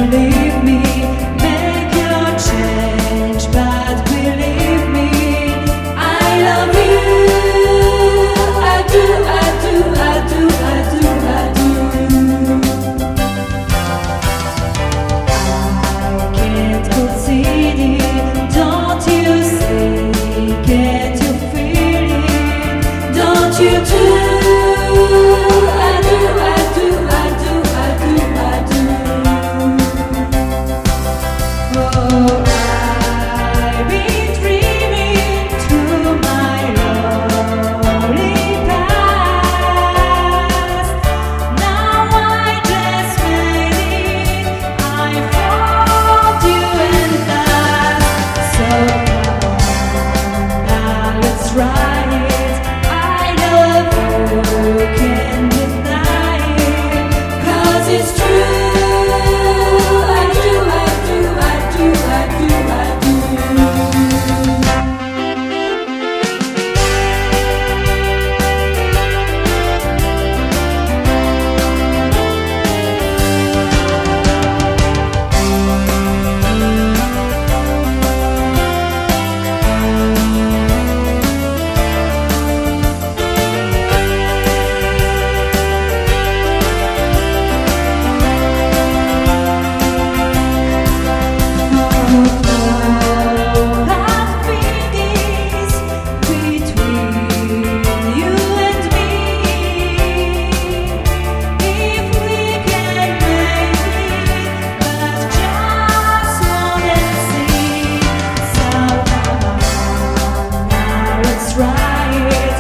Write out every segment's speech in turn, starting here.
leave me, make your change, but believe me, I love you. I do, I do, I do, I do, I do. I can't concede it, don't you see? Can't you feel it? Don't you do?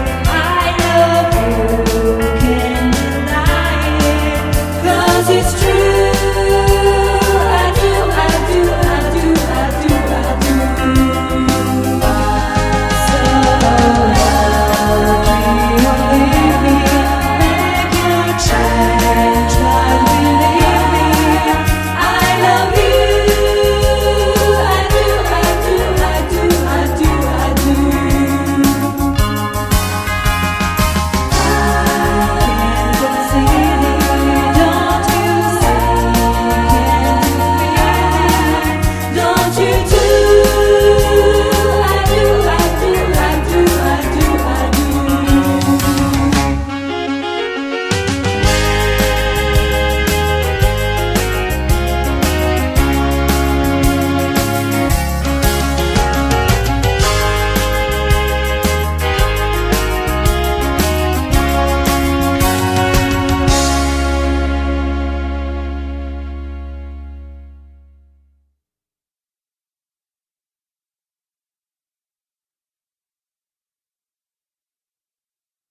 It's true.